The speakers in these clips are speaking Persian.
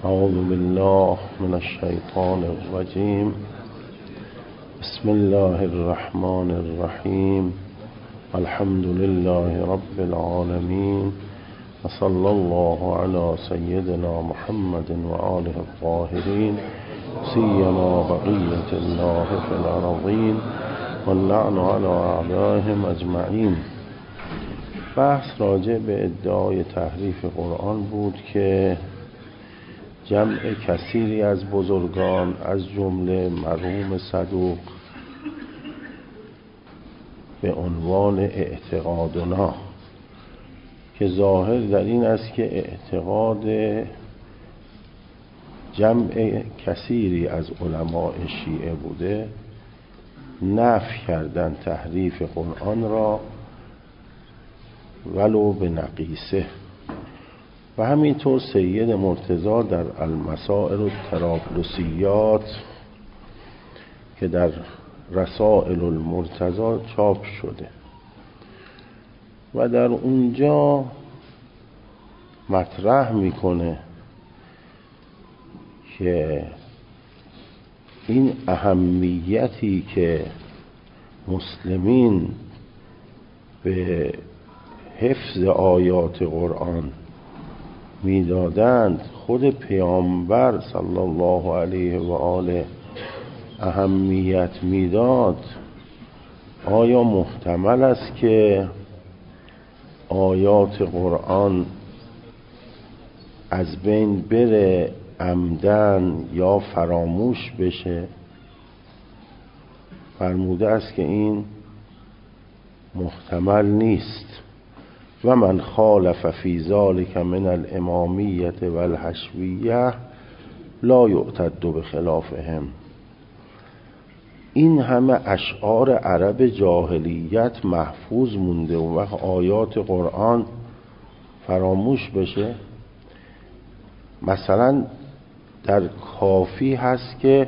اعوذ بالله من الشیطان الرجیم. بسم الله الرحمن الرحیم. الحمد لله رب العالمین و صلی الله علی سیدنا محمد و آله الطاهرین سیما بقیة الله فی الارضین واللعن علی اعدائهم اجمعین. بحث راجع به ادعای تحریف قرآن بود که جمع کثیری از بزرگان از جمله مرحوم صدوق به عنوان اعتقادنا که ظاهر در این است که اعتقاد جمع کثیری از علماء شیعه بوده، نفی کردن تحریف قرآن را ولو به نقیصه. و همینطور سید مرتضی در المسائل الطرابلسیات که در رسائل المرتضی چاپ شده و در اونجا مطرح میکنه که این اهمیتی که مسلمین به حفظ آیات قرآن میدادند، خود پیامبر صلی الله علیه و آله اهمیت میداد. آیا محتمل است که آیات قرآن از بین بره عمدن یا فراموش بشه؟ فرموده است که این محتمل نیست. و من خالف فی ذلک من الامامیة والحشویة لا یعتد بخلافهم. این همه اشعار عرب جاهلیت محفوظ مونده و وقت آیات قرآن فراموش بشه. مثلا در کافی هست که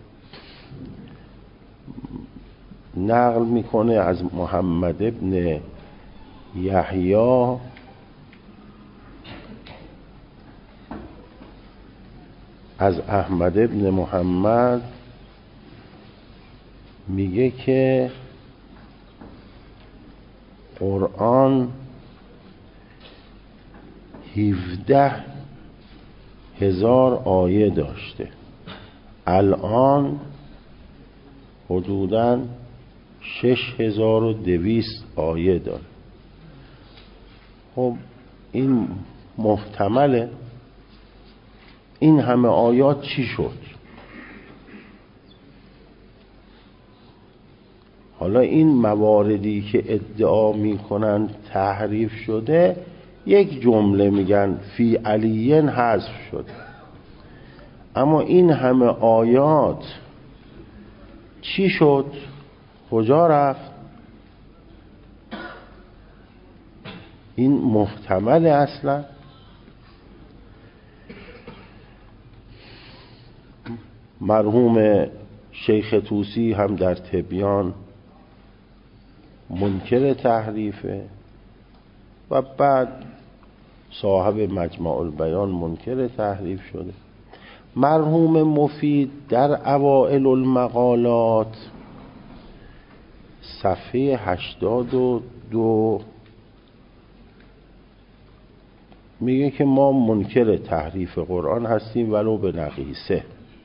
نقل میکنه از محمد ابن یحیی از احمد ابن محمد، میگه که قرآن 17,000 آیه داشته، الان حدوداً 6,200 آیه داره. خب این محتمله؟ این همه آیات چی شد؟ حالا این مواردی که ادعا میکنن تحریف شده، یک جمله میگن فی علیین حذف شده، اما این همه آیات چی شد؟ کجا رفت؟ این محتمل اصلا؟ مرحوم شیخ طوسی هم در تبیان منکر تحریفه و بعد صاحب مجمع البیان منکر تحریف شده. مرحوم مفید در اوائل المقالات صفحه 82 میگه که ما منکر تحریف قرآن هستیم ولو به نقیصه.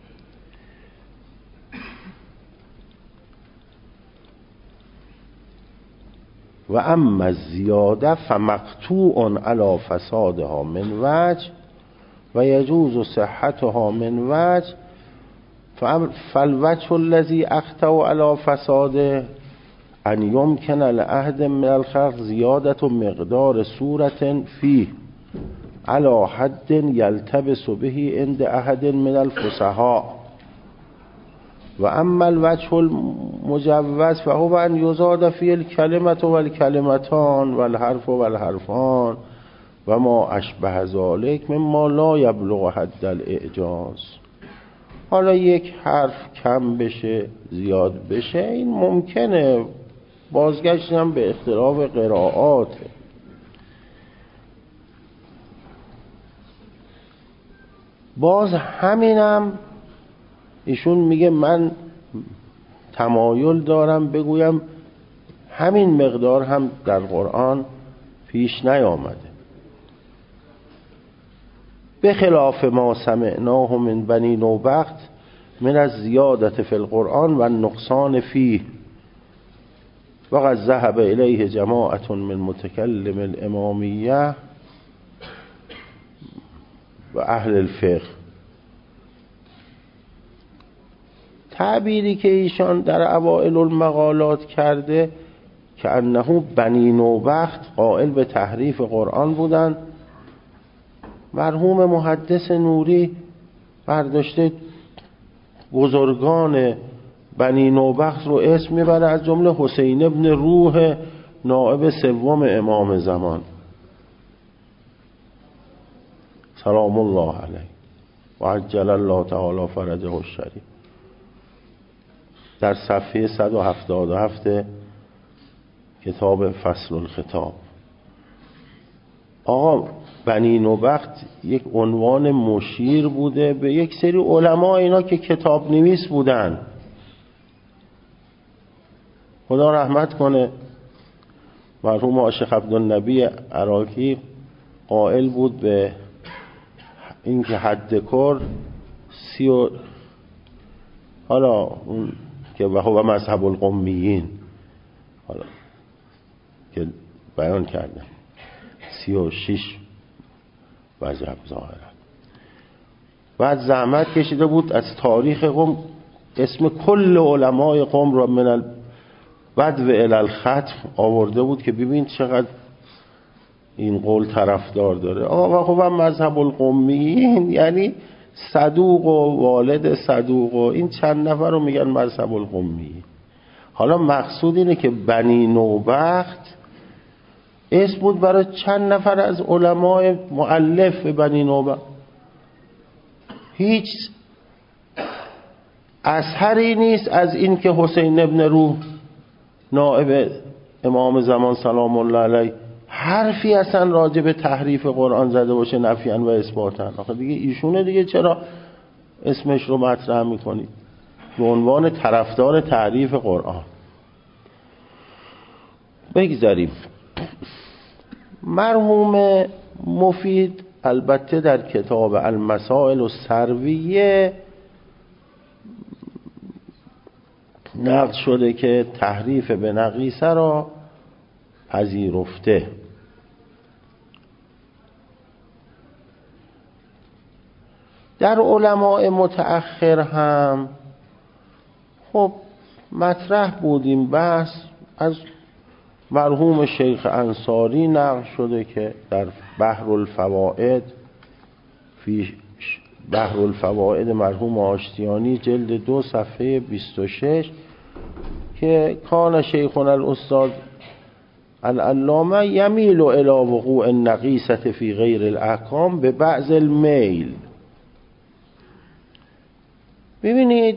و اما الزیاده فمقطوع علی فسادها من وجه و یجوز صحتها من وجه فالوجه الذی اخطأ علی فساده ان یمکن لأحد من الخلق زیادت مقدار صورت فیه علی حد یلتبس به عند احد من الفصحاء و اما الوجه المجوز فهو ان یزاد فی الکلمة والکلمتان والحرف والحرفان و ما اشبه ذلک مما لا یبلغ حد الاعجاز. حالا یک حرف کم بشه زیاد بشه این ممکنه، بازگشت هم به اختلاف قرائاته. باز همینم ایشون میگه من تمایل دارم بگویم همین مقدار هم در قرآن پیش نیامده. به خلاف ما سمعناه من بنی نوبخت من از زیادت فی القرآن و نقصان فیه و قد ذهب الیه جماعت من متکلم الامامیه و اهل الفقه. تعبیری که ایشان در اوائل المقالات کرده که انه بنی نوبخت قائل به تحریف قرآن بودند، مرحوم محدث نوری برداشته بزرگان بنی نوبخت رو اسم میبره، از جمله حسین ابن روح نائب سوم امام زمان سلام الله علیه و عجل الله تعالی فرجه الشریف، در صفحه 177 کتاب فصل الخطاب. آقا بنی نوبخت یک عنوان مشیر بوده به یک سری علما اینا که کتاب نویس بودن. خدا رحمت کنه مرحوم شیخ عبدالنبی عراقی قائل بود به اینکه حد کر حالا اون که و مذهب القمیین حالا که بیان کردن 36 وجب ظاهرا. بعد زحمت کشیده بود از تاریخ قم اسم کل علمای قم را من البدو الی الختم آورده بود که ببین چقدر این قول طرفدار داره. آقا خب مذهب القمیین یعنی صدوق و والد صدوق و این چند نفر رو میگن مذهب القمیین. حالا مقصود اینه که بنی نوبخت اسم بود برای چند نفر از علمای مؤلف بنی نوبخت. هیچ اثری نیست از این که حسین ابن روح نائب امام زمان سلام الله علیه حرفی اصلا راجع به تحریف قرآن زده باشه نفیاً و اثباتاً. آخه دیگه ایشونه دیگه، چرا اسمش رو مطرح میکنید به عنوان طرفدار تحریف قرآن؟ بگذاریم. مرحوم مفید البته در کتاب المسائل السرویه نقل شده که تحریف به نقیصه را پذیرفته. در علماء متأخر هم خب مطرح بودیم بحث، از مرحوم شیخ انصاری نقل شده که در بحر الفوائد مرحوم آشتیانی جلد 2 صفحه 26 که کان شیخنا الاستاذ العلامه یمیل الی وقوع النقیصة فی غیر الاحکام به بعض المیل. ببینید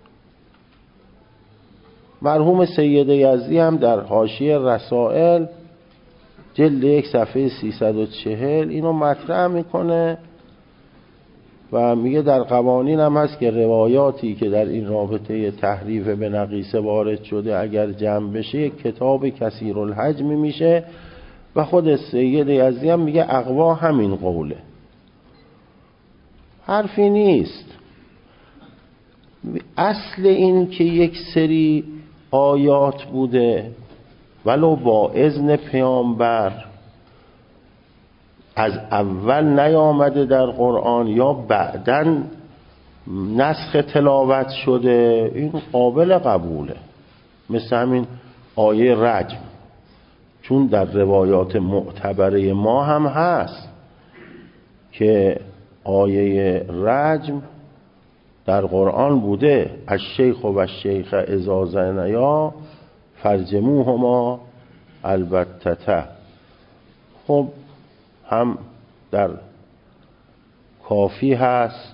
مرحوم سید یزدی هم در حاشیه رسائل جلد 1 صفحه 340 اینو مطرح میکنه و میگه در قوانین هم هست که روایاتی که در این رابطه تحریف به نقیصه وارد شده اگر جمع بشه یک کتاب کثیر الحجم میشه و خود سید یزدی هم میگه اقوا همین قوله، حرفی نیست. اصل این که یک سری آیات بوده ولو با اذن پیامبر از اول نیامده در قرآن یا بعداً نسخ تلاوت شده، این قابل قبوله. مثل همین آیه رجم، چون در روایات معتبره ما هم هست که آیه رجم در قرآن بوده الشیخ و الشیخ اذا زنیا فرجموهما البتة. خب هم در کافی هست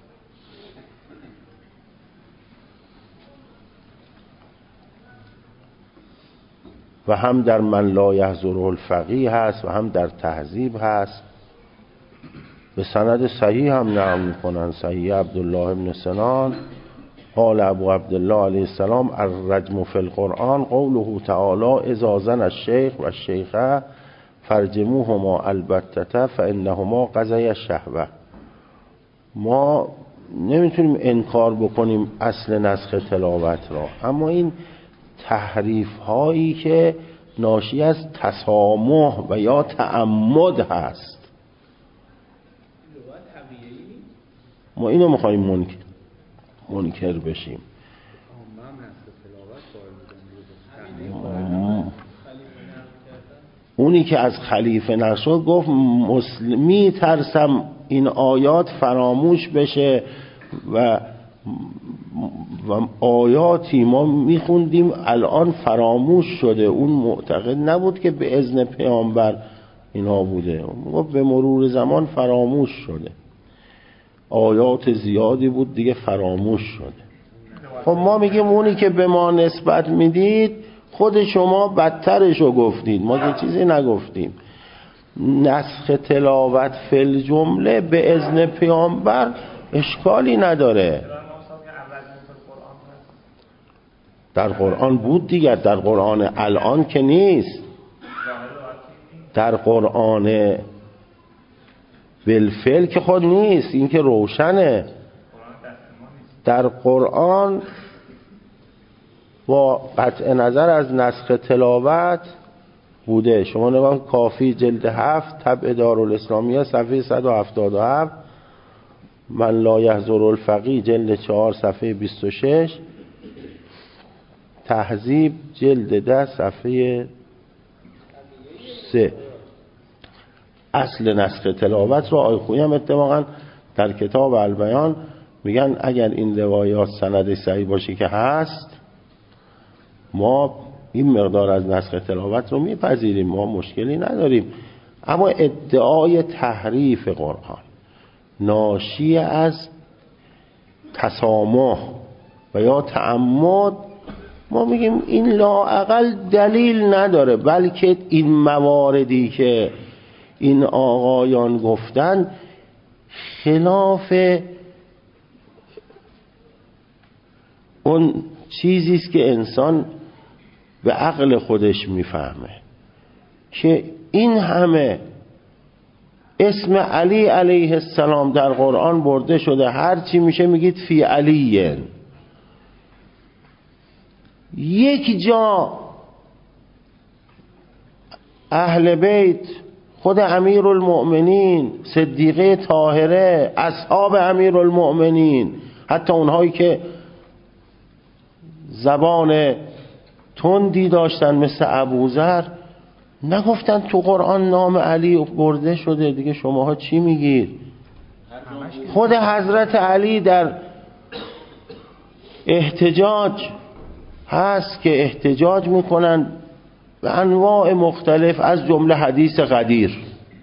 و هم در من لا یحضره الفقیه هست و هم در تهذیب هست. به سند صحیح هم نقل میکنن، صحیح عبدالله بن سنان قال ابو عبدالله علیه السلام الرجم فی القرآن قوله تعالی اذا زن الشیخ و الشیخه فرجموهما البتة فانهما قضی الشهوه. ما نمیتونیم انکار بکنیم اصل نسخ تلاوت را، اما این تحریف هایی که ناشی از تسامح و یا تعمد هست، ما اینو میخوایم منکر بشیم. اونی که از خلیفه نقل گفت مسلمی ترسم این آیات فراموش بشه و آیاتی ما میخوندیم الان فراموش شده. اون معتقد نبود که به اذن پیامبر اینا بوده، به مرور زمان فراموش شده، آیات زیادی بود دیگه فراموش شده. خب ما میگیم اونی که به ما نسبت میدید خود شما بدترشو گفتید، ما که چیزی نگفتیم. نسخ تلاوت فل جمله به اذن پیامبر اشکالی نداره. در قرآن بود دیگر، در قرآن الان که نیست، در قرآن بالفعل که خود نیست، این که روشنه. در قرآن با قطع نظر از نسخ تلاوت بوده. شما نگاه کافی جلد 7 طبع دارالاسلامیه صفحه 177، من لا یحضر الفقیه جلد 4 صفحه 26، تهذیب جلد 10 صفحه 3. اصل نسخ تلاوت رو آقای خویی هم اتفاقا در کتاب البیان میگن اگر این روایات سند صحیح باشه که هست، ما این مقدار از نسخ تلاوت رو میپذیریم، ما مشکلی نداریم. اما ادعای تحریف قرآن ناشی از تسامح و یا تعمد، ما میگیم این لااقل دلیل نداره، بلکه این مواردی که این آقایان گفتن خلاف اون چیزیست که انسان به عقل خودش میفهمه که این همه اسم علی علیه السلام در قرآن برده شده، هر چی میشه میگید فی علیه. یک جا اهل بیت، خود امیرالمؤمنین، صدیقه طاهره، اصحاب امیرالمؤمنین، حتی اونهایی که زبان تندی داشتن مثل ابوذر، نگفتن تو قرآن نام علی برده شده، دیگه شماها چی میگید؟ خود حضرت علی در احتجاج هست که احتجاج میکنن به انواع مختلف از جمله حدیث قدیر،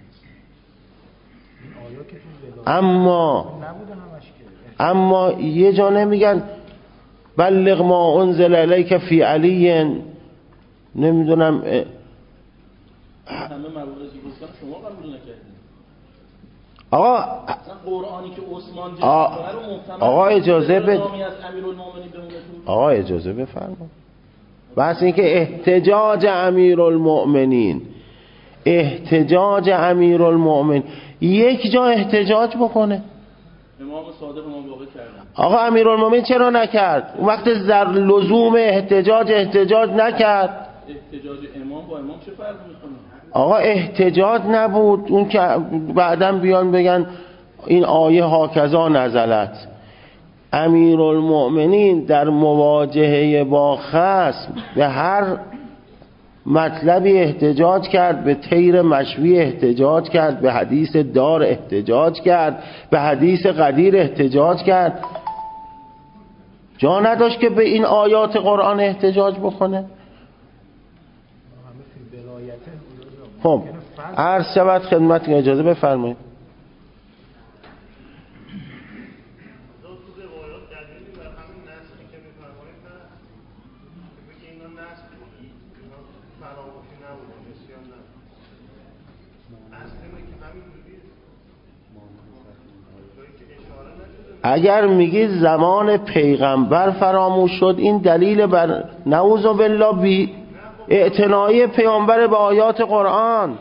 اما یه جا نمیگن بلغ ما انزل الیک فی علی. نمیدونم همه مواردی که گفتم شما قبول نکردید. آقا قرآنی که عثمان جلال رو محتمل آقا اجازه بده، آقا اجازه بفرما. بس این که احتجاج امیرالمؤمنین، احتجاج امیرالمؤمنین، یک جا احتجاج بکنه. امام صادق امام باقر کردن. آقا امیرالمؤمنین چرا نکرد؟ اون وقت لزوم احتجاج نکرد. احتجاج امام با امام چه فرقی میکنه؟ آقا احتجاج نبود اون که بعداً بیان بگن این آیه هاکذا نزلت. امیرالمؤمنین در مواجهه با خصم به هر مطلبی احتجاج کرد، به طیر مشوی احتجاج کرد، به حدیث دار احتجاج کرد، به حدیث قدیر احتجاج کرد، جا نداشت که به این آیات قرآن احتجاج بکنه. خب عرض شود خدمت، اجازه بفرمایید. اگر میگید زمان پیغمبر فراموش شد، این دلیل بر نعوذ بالله بی اعتنایی پیامبر به آیات قرآن.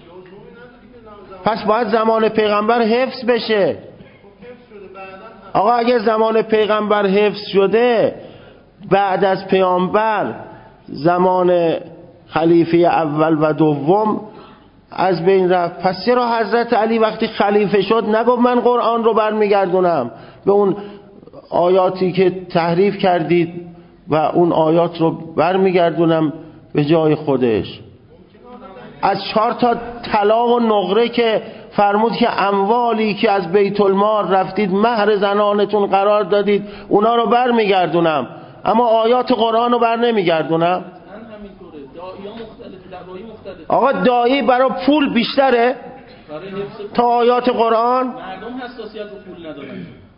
پس باید زمان پیغمبر حفظ بشه. آقا اگر زمان پیغمبر حفظ شده، بعد از پیامبر زمان خلیفه اول و دوم از بین رفت، پس چرا حضرت علی وقتی خلیفه شد نگفت من قرآن رو برمیگردونم به اون آیاتی که تحریف کردید و اون آیات رو برمیگردونم به جای خودش؟ از 4 تا طلا و نقره که فرمود که اموالی که از بیت المال رفتید مهر زنانتون قرار دادید اونا رو برمیگردونم، اما آیات قرآن رو بر نمیگردونم. آقا دایی برای پول بیشتره تا آیات قرآن؟ مردم حساسیت رو پول ندارن.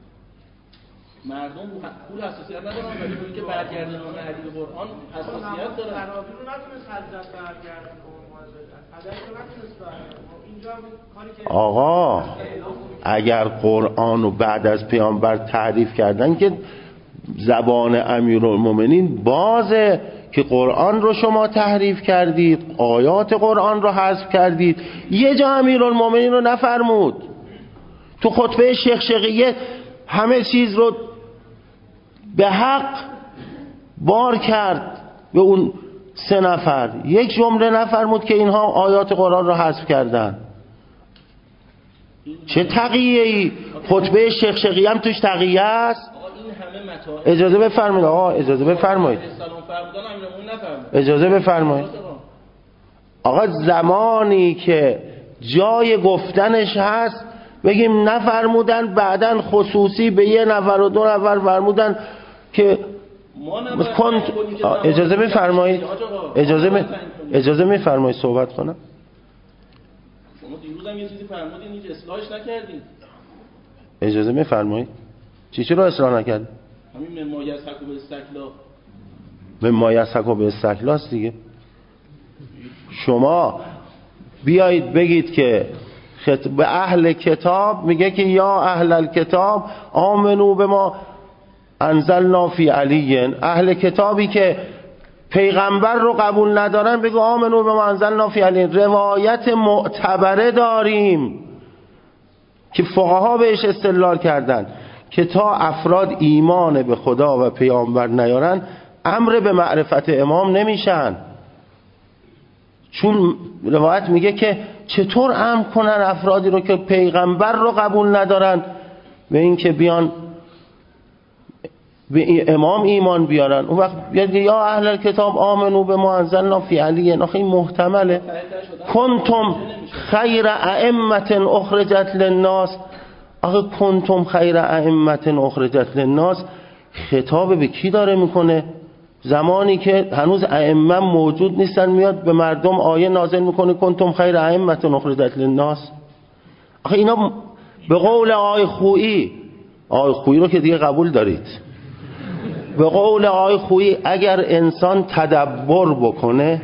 مردم پول حساسیت ندارن، ولی اونی که برگردونن حدیث قرآن حساسیت دارن. ترابی رو نتونست حضرت برگردونه. آقا اگر قرآن رو بعد از پیامبر تعریف کردن که زبان امیرالمومنین بازه که قرآن رو شما تحریف کردید، آیات قرآن رو حذف کردید. یه جا امیرالمومنین رو نفرمود. تو خطبه شقیقه همه چیز رو به حق بار کرد به اون 3 نفر، یک جمله نفرمود که اینها آیات قرآن رو حذف کردن. چه تقیه‌ای؟ خطبه شقیقه هم توش تقیه است. اجازه بفرمایید آقا، اجازه بفرمایید، اجازه بفرمایید. آقا زمانی که جای گفتنش هست بگیم نفرمودن، بعدن خصوصی به 1 نفر و 2 نفر فرمودن که اجازه بفرمایید، اجازه میفرمایید صحبت کنم. شما دیروز هم یه چیزی فرمودین هیچ اصلاحش نکردین. اجازه میفرمایید. چی رو اصلاح نکردین؟ همین ممایزحک به استکلا. ممایزحک به استکلاست دیگه. شما بیایید بگید که به اهل کتاب میگه که یا اهل الکتاب آمنو به ما انزلنا فی علی. اهل کتابی که پیغمبر رو قبول ندارن بگو آمنو به ما انزلنا فی علی. روایت معتبره داریم که فقها بهش استدلال کردن که تا افراد ایمان به خدا و پیامبر نیارن امر به معرفت امام نمیشن. چون روایت میگه که چطور امر کنن افرادی رو که پیغمبر رو قبول ندارن به این که بیان به امام ایمان بیارن. اون وقت بیاد یا اهل الکتاب آمنو به ما انزلنا فی علی. آخه این محتمله. کنتم خیر ائمه اخرجت للناس. آخه کنتم خیر ائمه اخرجت للناس خطاب به کی داره میکنه؟ زمانی که هنوز ائمه موجود نیستن میاد به مردم آیه نازل میکنه کنتم خیر ائمه اخرجت للناس. آخه اینا به قول آقای خویی رو که دیگه قبول دارید، به قول آقای خویی اگر انسان تدبر بکنه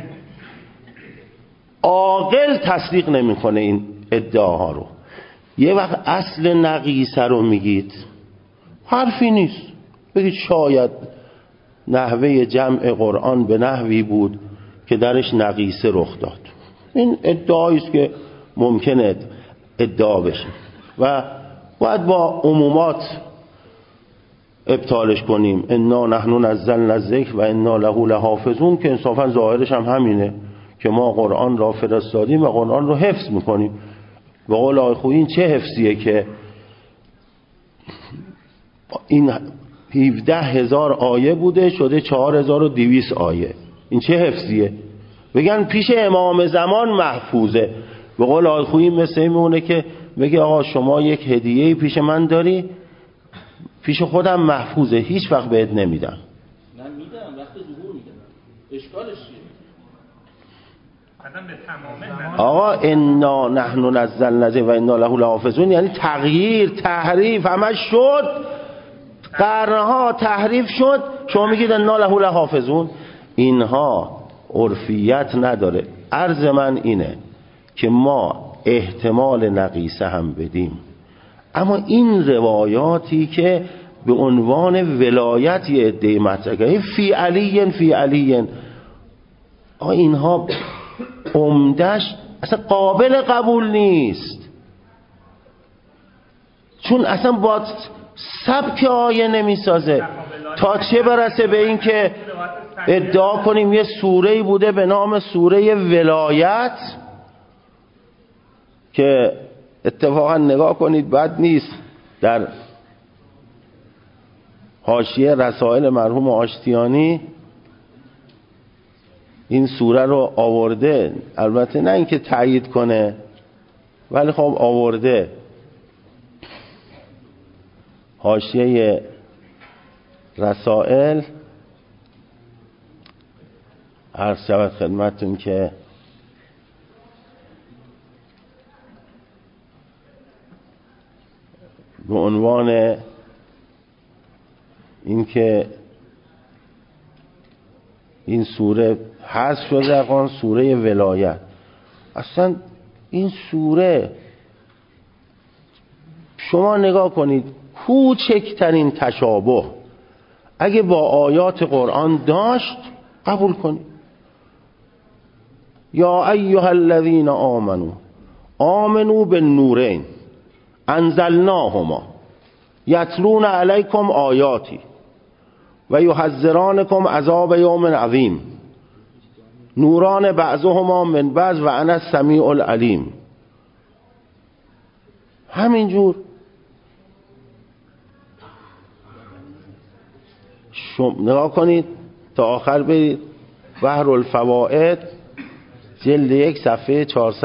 عاقل تصدیق نمیکنه این ادعاها رو. یه وقت اصل نقیصه رو میگید حرفی نیست، بگید شاید نحوه جمع قرآن به نحوی بود که درش نقیصه رخ داد. این ادعایی است که ممکنه ادعا بشه و باید با عمومات ابطالش کنیم. انا نحن نزلنا الذکر و انا له لحافظون، که انصافا ظاهرش هم همینه که ما قرآن را فرستادیم و قرآن رو حفظ میکنیم. به قول آقای خویی این چه حفظیه که این 17,000 آیه بوده شده 4,200 آیه. این چه حفظیه؟ بگن پیش امام زمان محفوظه. به قول آقای خویی مثل میمونه که بگه آقا شما یک هدیه پیش من داری، پیش خودم محفوظه، هیچ وقت بهت نمیدم. نه میدم، وقت ظهور میدم. اشکالش چیه؟ آقا انا نحن نزلنا و انا له لحافظون یعنی تغییر، تحریف همش شد، قرنها تحریف شد، شما میگید انا له لحافظون. اینها عرفیت نداره. عرض من اینه که ما احتمال نقیصه هم بدیم، اما این روایاتی که به عنوان ولایت یه عده مطرح کرده، فی علی اینها عمدش اصلا قابل قبول نیست، چون اصلا با سبک آیه نمیسازه. تا چه برسه به این که ادعا کنیم یه سوره‌ای بوده به نام سوره ولایت که اتفاقا نگاه کنید بد نیست، در حاشیه رسائل مرحوم آشتیانی این سوره رو آورده، البته نه اینکه تایید کنه ولی خب آورده. حاشیه رسائل عرض شود خدمتتون که به عنوان اینکه این سوره حذف شده در قرآن، سوره ولایت. اصلا این سوره شما نگاه کنید، کوچکترین تشابه اگه با آیات قرآن داشت قبول کنید. یا ایها الذین آمنوا بالنورین انزلناهما یتلون علیکم آیاتی و یحذرانکم عذاب یوم عظیم نوران بعضهما من بعض و انا السمیع العلیم. همینجور نگاه کنید تا آخر برید بحر الفوائد جلد 1 صفحه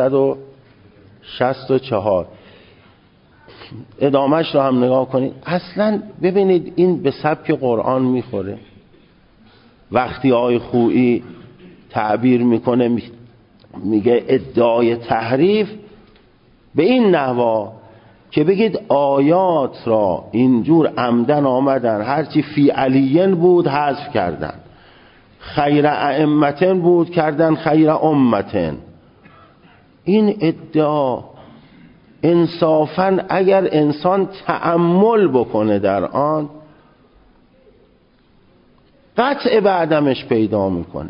464 ادامهش رو هم نگاه کنید. اصلا ببینید این به سبک قرآن میخوره. وقتی آقای خویی تعبیر میکنه میگه ادعای تحریف به این نحوا که بگید آیات را اینجور عمدن آمدن، هرچی فی علیین بود حذف کردن، خیر ائمتن بود کردن خیر امتن. این ادعا انصافاً اگر انسان تأمل بکنه در آن قطع به عدمش پیدا میکنه.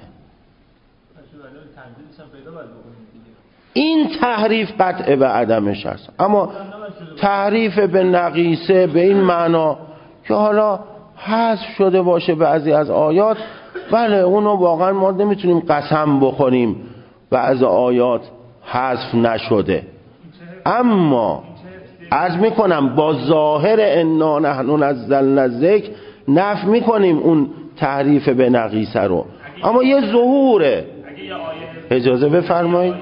این تحریف قطع به عدمش هست. اما تحریف به نقیصه به این معنا که حالا حذف شده باشه بعضی از آیات، بله اونو واقعا ما نمیتونیم قسم بخوریم بعضی آیات حذف نشده، اما عرض میکنم با ظاهر انا نحن نزلنا الذکر نفی میکنیم اون تحریف به نقیصه رو. اما یه ظهوره. اجازه بفرمایید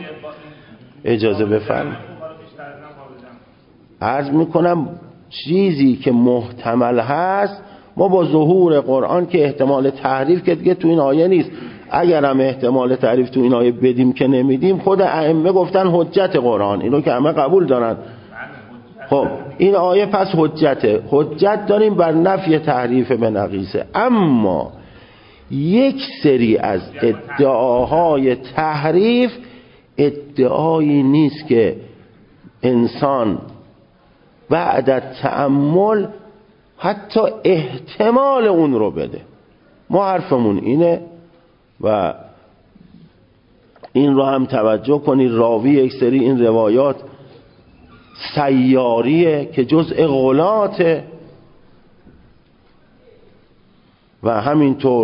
عرض میکنم چیزی که محتمل هست ما با ظهور قرآن که احتمال تحریف که دیگه تو این آیه نیست، اگر هم احتمال تعریف تو این آیه بدیم که نمیدیم، خود ائمه گفتن حجت قرآن، اینو که همه قبول دارن. خب این آیه پس حجت داریم بر نفی تحریف به نقیصه. اما یک سری از ادعاهای تحریف ادعایی نیست که انسان بعد از تأمل حتی احتمال اون رو بده. ما حرفمون اینه و این رو هم توجه کنید، راوی یک سری این روایات سیاریه که جزء غلاته و همینطور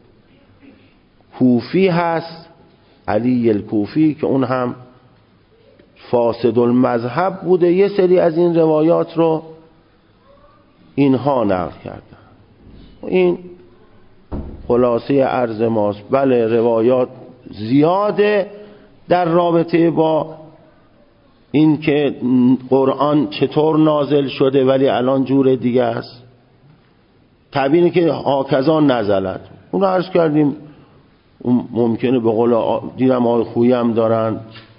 کوفی هست، علی الکوفی که اون هم فاسد المذهب بوده. یه سری از این روایات رو اینها نقل کردن. این خلاصه عرض ماست. بله روایات زیاده در رابطه با این که قرآن چطور نازل شده ولی الان جور دیگه است. تعبیری که هاکذا نزلت اون رو عرض کردیم، ممکنه به قول دیدم آقای خویی هم دارن،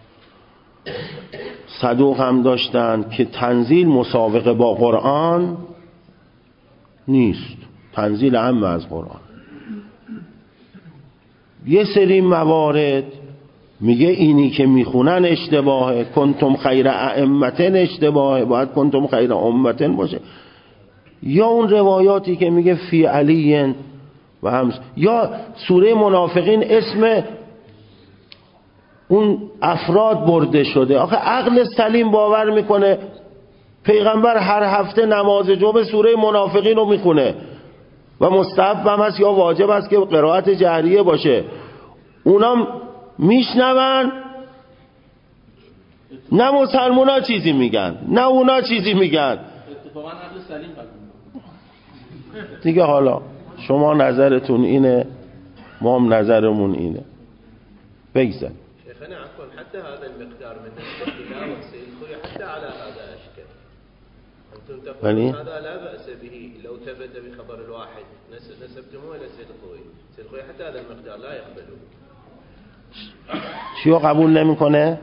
صدوق هم داشتن که تنزیل مسابقه با قرآن نیست، تنزیل عام از قرآن. یه سری موارد میگه اینی که میخونن اشتباهه، کنتم خیر ائمتن اشتباهه، باید کنتم خیر امتن باشه. یا اون روایاتی که میگه فی علی و همس، یا سوره منافقین اسم اون افراد برده شده. آخه عقل سلیم باور میکنه پیغمبر هر هفته نماز جمعه سوره منافقین رو میخونه و مستحب هم هست یا واجب است که قرائت جهریه باشه. اونام میشنون، نه مسلمونا چیزی میگن نه اونا چیزی میگن. اتفاقا عقل سلیم قبول دیگه حالا شما نظرتون اینه، ما هم نظرمون اینه. بگذار شيخنا عفوا حتى هذا المقدار من التلاوة سيدخل حتى على هذا أشكال. أنتم تقولون هذا لا بأس به لو ثبت بخبر الواحد نسبتموه إلى سيد الخوي حتى هذا المقدار لا يقبله. چیو قبول نمیکنه؟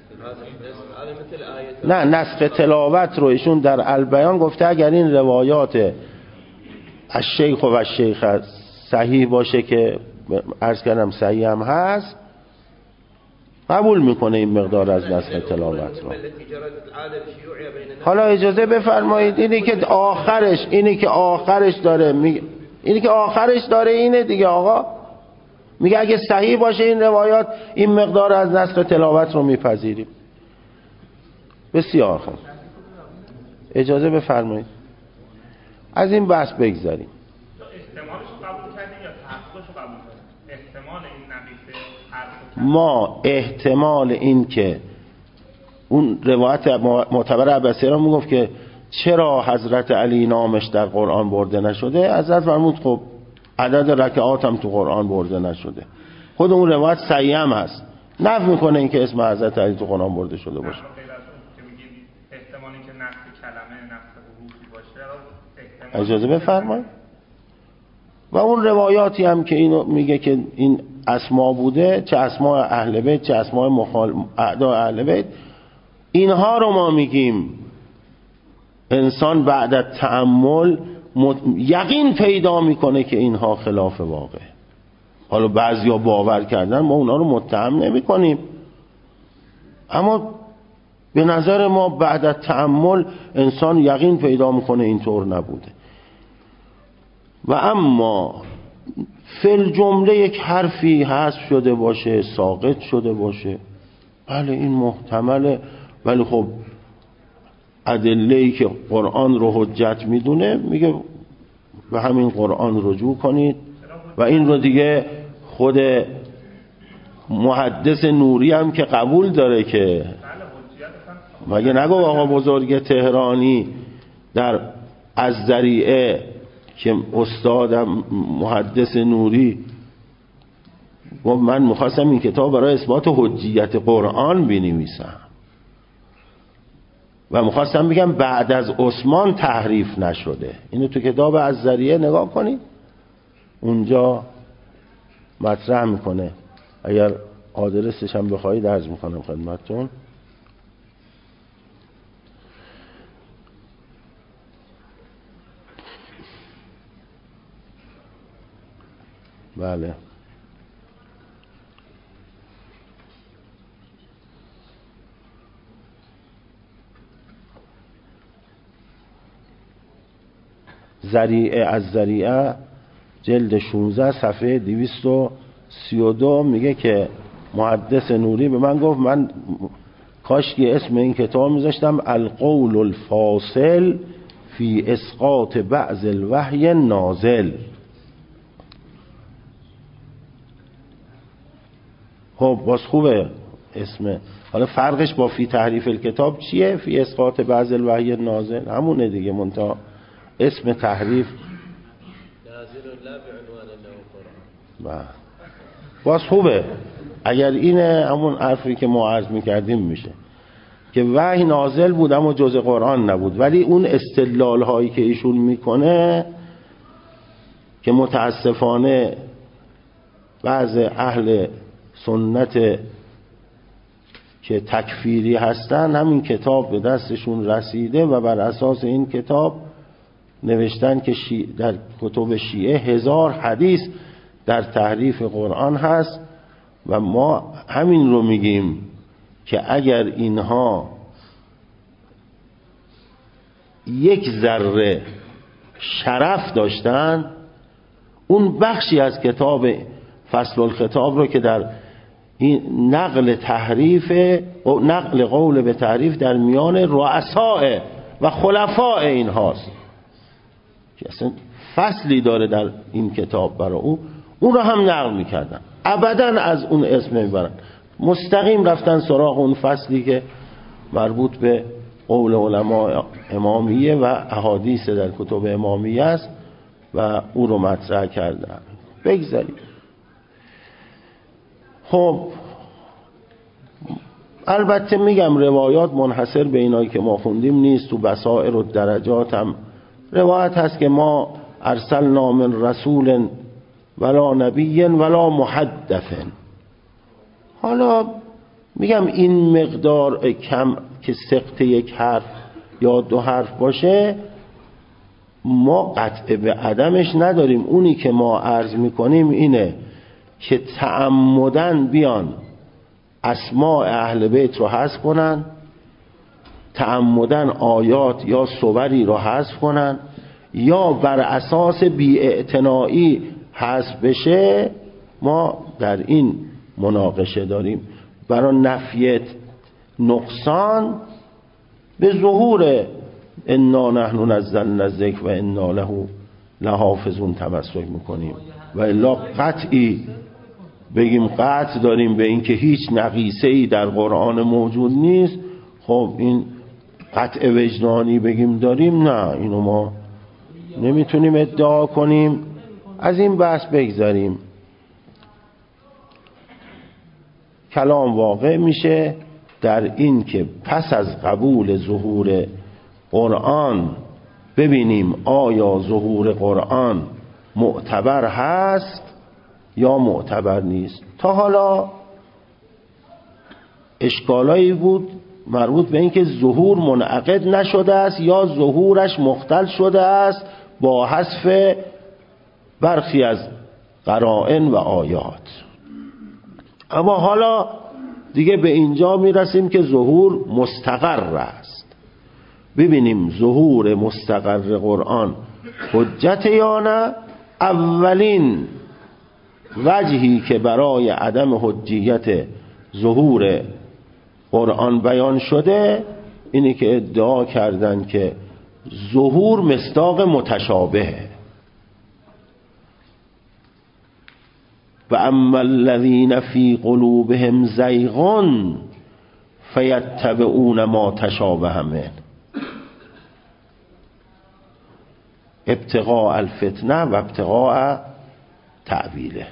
نه نسخ تلاوت رو ایشون در البیان گفته اگر این روایات از شیخ و الشیخ صحیح باشه که عرض کردم صحیح هم هست، قبول میکنه این مقدار از نسخ تلاوت رو. حالا اجازه بفرمایید اینی که آخرش داره میگه، اینی که آخرش داره اینه دیگه آقا، میگه اگه صحیح باشه این روایات این مقدار از نسخ تلاوت رو میپذیریم. بسیار خوب، اجازه بفرمایید از این بحث بگذاریم. احتمالش قبول کردیم یا تحقیقش قبول کردیم؟ احتمال این نقیصه ما احتمال این که اون روایت معتبر عباسی را میگفت که چرا حضرت علی نامش در قرآن برده نشده، حضرت فرمود خب عدد رکعات هم تو قرآن برده نشده. خود اون روایت صحیح هم هست، نفی میکنه این که اسم حضرت علی تو قرآن برده شده باشه. احتمالی که نقص کلمه نقص حروفی باشه اجازه بفرمایید. و اون روایاتی هم که اینو میگه که این اسما بوده، چه اسماء اهل بیت چه اسماء اعداء اهل بیت، اینها رو ما میگیم انسان بعد از تأمل یقین پیدا میکنه که اینها خلاف واقع. حالا بعضیا باور کردن، ما اونا رو متهم نمی کنیم، اما به نظر ما بعد از تأمل انسان یقین پیدا میکنه اینطور نبوده. و اما فی جمله یک حرفی حذف شده باشه، ساقط شده باشه، بله این محتمله، ولی خب ادله‌ای که قرآن رو حجت میدونه میگه به همین قرآن رجوع کنید. و این رو دیگه خود محدث نوری هم که قبول داره که مگه نگو آقا بزرگ تهرانی در از ذریعه که استادم محدث نوری و من میخواستم این کتاب برای اثبات حجیت قرآن بنویسم و میخواستم بگم بعد از عثمان تحریف نشده. اینو تو کتاب از ذریعه نگاه کنید، اونجا مطرح میکنه. اگر آدرسش هم بخواید عرض میکنم خدمتتون. بله ذریعه از ذریعه جلد 16 صفحه 232 میگه که محدث نوری به من گفت من کاشکی اسم این کتاب میذاشتم القول الفاصل فی اسقاط بعض الوحی نازل. خب باز خوبه اسم. حالا فرقش با فی تحریف الکتاب چیه؟ فی اسقاط بعض الوحی نازل همونه دیگه، منتها اسم تحریف نازل لا بعنوان انه قرآن. باز خوبه اگر اینه همون حرفی که ما عرض میکردیم میشه که وحی نازل بود اما جز قرآن نبود. ولی اون استدلال هایی که ایشون میکنه که متاسفانه بعض اهل سنت که تکفیری هستن همین کتاب به دستشون رسیده و بر اساس این کتاب نوشتن که در کتب شیعه 1000 حدیث در تحریف قرآن هست و ما همین رو میگیم که اگر اینها یک ذره شرف داشتن، اون بخشی از کتاب فصل الخطاب رو که در این نقل تحریف و نقل قول به تحریف در میان رؤساء و خلفاء این هاست که اصلا فصلی داره در این کتاب برای اون رو هم نقل میکردن، ابدا از اون اسم میبرن، مستقیم رفتن سراغ اون فصلی که مربوط به قول علماء امامیه و احادیث در کتب امامیه است و او رو مطرح کردن. بگذاریم. خب البته میگم روایات منحصر به اینایی که ما خوندیم نیست، تو بصائر و درجات هم روایت هست که ما ارسلنا من رسول ولا نبی ولا محدث. حالا میگم این مقدار کم که سقط یک حرف یا دو حرف باشه ما قطع به عدمش نداریم. اونی که ما عرض میکنیم اینه که تعمدن بیان اسماء اهل بیت رو حذف کنن، تعمدن آیات یا صوری رو حذف کنن، یا بر اساس بی‌اعتنایی حذف بشه. ما در این مناقشه داریم برای نفی نقصان به ظهور انا نحن نزلنا الذکر و انا له لحافظون تمسک میکنیم و الا قطعی بگیم قطع داریم به این که هیچ نقیصه‌ای در قرآن موجود نیست. خب این قطع وجدانی بگیم داریم، نه، اینو ما نمیتونیم ادعا کنیم. از این بحث بگذاریم. کلام واقع میشه در این که پس از قبول ظهور قرآن ببینیم آیا ظهور قرآن معتبر هست یا معتبر نیست. تا حالا اشکالایی بود مربوط به این که ظهور منعقد نشده است یا ظهورش مختل شده است با حذف برخی از قرائن و آیات. اما حالا دیگه به اینجا میرسیم که ظهور مستقر است. ببینیم ظهور مستقر قرآن حجت یا نه. اولین وجهی که برای عدم حجیت ظهور قرآن بیان شده اینی که ادعا کردن که ظهور مصداق متشابهه. و اما الذین فی قلوبهم زیغ فیتبعون ما تشابه منه ابتغاء الفتنه و ابتغاء تأویله.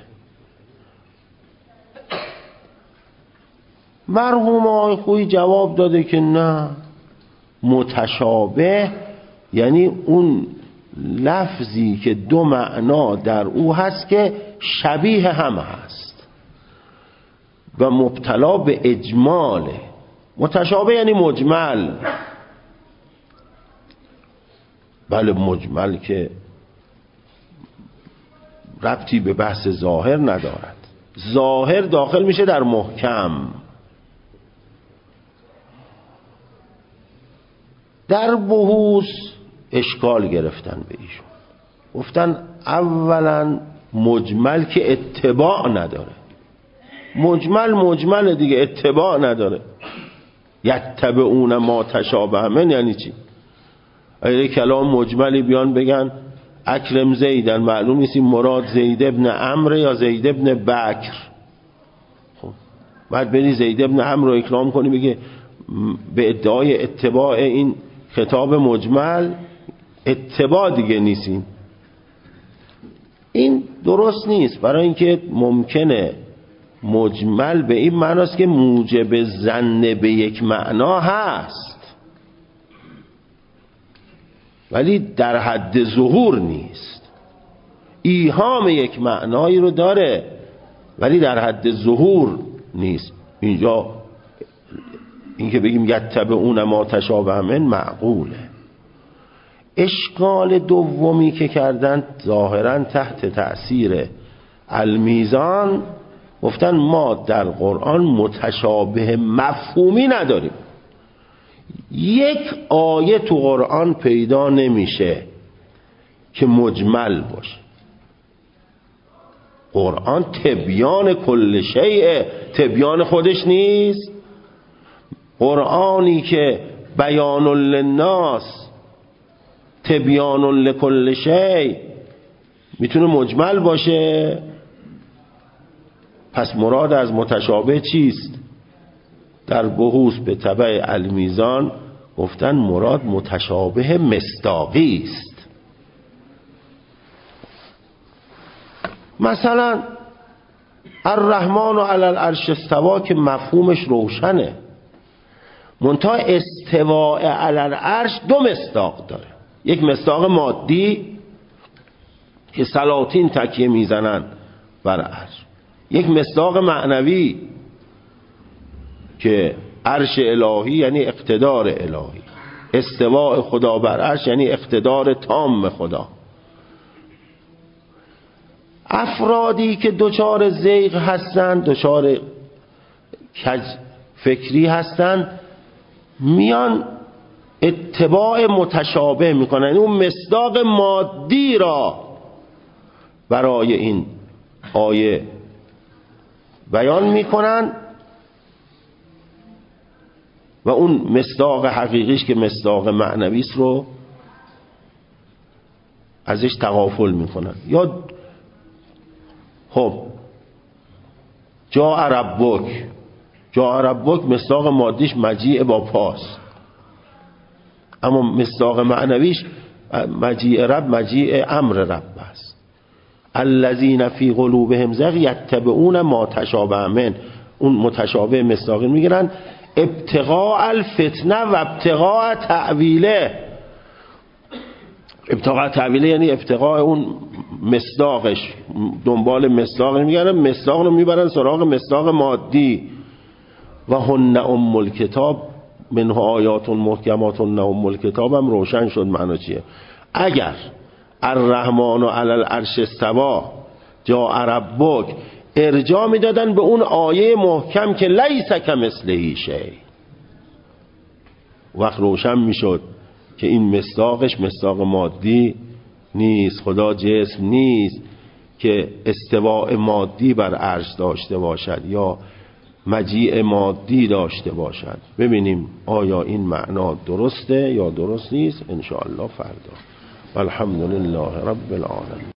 مرحوم آقای خویی جواب داده که نه، متشابه یعنی اون لفظی که دو معنا در او هست که شبیه هم هست و مبتلا به اجماله. متشابه یعنی مجمل. بله مجمل که ربطی به بحث ظاهر ندارد. ظاهر داخل میشه در محکم. در بحوث اشکال گرفتن به ایشون، گفتن اولا مجمل که اتباع نداره. مجمل دیگه، اتباع نداره. یتبعون ما تشابه من یعنی چی؟ اگه کلام مجملی بیان بگن اکرم زیدن، معلوم نیست مراد زید ابن عمرو یا زید ابن بکر. خب بعد بری زید ابن عمرو رو اکرام کنی بگه به ادعای اتباع این خطاب مجمل، اتباع دیگه نیستین. این درست نیست، برای اینکه ممکنه مجمل به این معناست که موجب ظن به یک معنا هست ولی در حد ظهور نیست. ایهام یک معنایی رو داره ولی در حد ظهور نیست. اینجا اینکه بگیم یتبعون ما تشابه من معقوله. اشکال دومی که کردن ظاهرا تحت تأثیر المیزان گفتن ما در قرآن متشابه مفهومی نداریم. یک آیه تو قرآن پیدا نمیشه که مجمل باشه. قرآن تبیان کل شیء، تبیان خودش نیست. قرآنی که بیان للناس تبیان لکل شیء میتونه مجمل باشه؟ پس مراد از متشابه چیست؟ در بحوث به تبع المیزان گفتن مراد متشابه مصداقی است. مثلا الرحمن علی العرش استوا که مفهومش روشنه، منتها استواء علی العرش دو مصداق داره. یک مصداق مادی که سلاطین تکیه میزنن بر عرش، یک مصداق معنوی که عرش الهی یعنی اقتدار الهی، استواء خدا بر عرش یعنی اقتدار تام خدا. افرادی که دچار زیغ هستند، دچار کج فکری هستند، میان اتباع متشابه میکنن، یعنی اون مصداق مادی را برای این آیه بیان میکنن و اون مصداق حقیقیش که مصداق معنویش رو ازش تغافل میکنن. یا خب جاء ربک مصداق مادیش مجیء با پاس، اما مصداق معنویش مجیء رب مجیء امر رب است. الذین فی قلوبهم زیغ یتبعون ما تشابه منه، اون متشابه مصداقی میگیرن ابتغاء الفتنه و ابتغاء تعویله. ابتغاء تعویله یعنی ابتغاء اون مصداقش، دنبال مصداق میگردن، مصداق رو میبرن سراغ مصداق مادی. و هن ام الکتاب منه آیات محکمات هن ام الکتاب هم روشن شد معنا چیه. اگر الرحمن علی العرش استوى جاء ربک ارجاع میدادن به اون آیه محکم که لیس کمثله شیء، وقت روشن میشد که این مصداقش مصداق مادی نیست، خدا جسم نیست که استواء مادی بر عرش داشته باشد یا مجیء مادی داشته باشد. ببینیم آیا این معنا درسته یا درست نیست ان شاء الله فردا. والحمد لله رب العالمین.